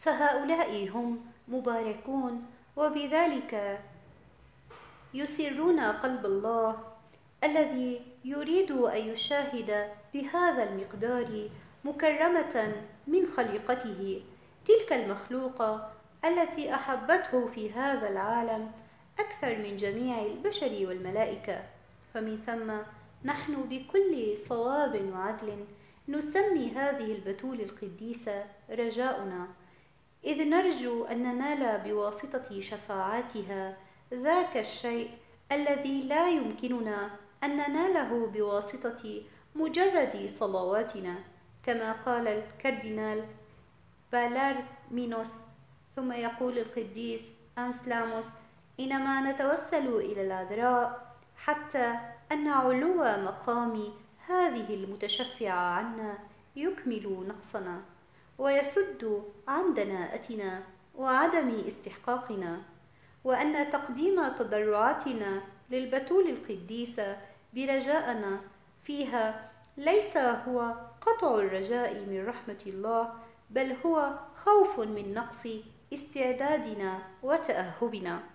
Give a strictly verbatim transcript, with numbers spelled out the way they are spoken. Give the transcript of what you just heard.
فهؤلاء هم مباركون، وبذلك يسرون قلب الله الذي يريد أن يشاهد بهذا المقدار مكرمة من خليقته تلك المخلوقة التي أحبته في هذا العالم أكثر من جميع البشر والملائكة. فمن ثم نحن بكل صواب وعدل نسمي هذه البتول القديسة رجاؤنا، إذ نرجو أن ننال بواسطة شفاعاتها ذاك الشيء الذي لا يمكننا أن نناله بواسطة مجرد صلواتنا، كما قال الكاردينال بالارمينوس. ثم يقول القديس أنسلاموس: إنما نتوسل إلى العذراء حتى أن علو مقام هذه المتشفعة عنا يكمل نقصنا ويسد عن دناءتنا وعدم استحقاقنا، وأن تقديم تضرعاتنا للبتول القديسة برجاءنا فيها ليس هو قطع الرجاء من رحمة الله، بل هو خوف من نقص استعدادنا وتأهبنا.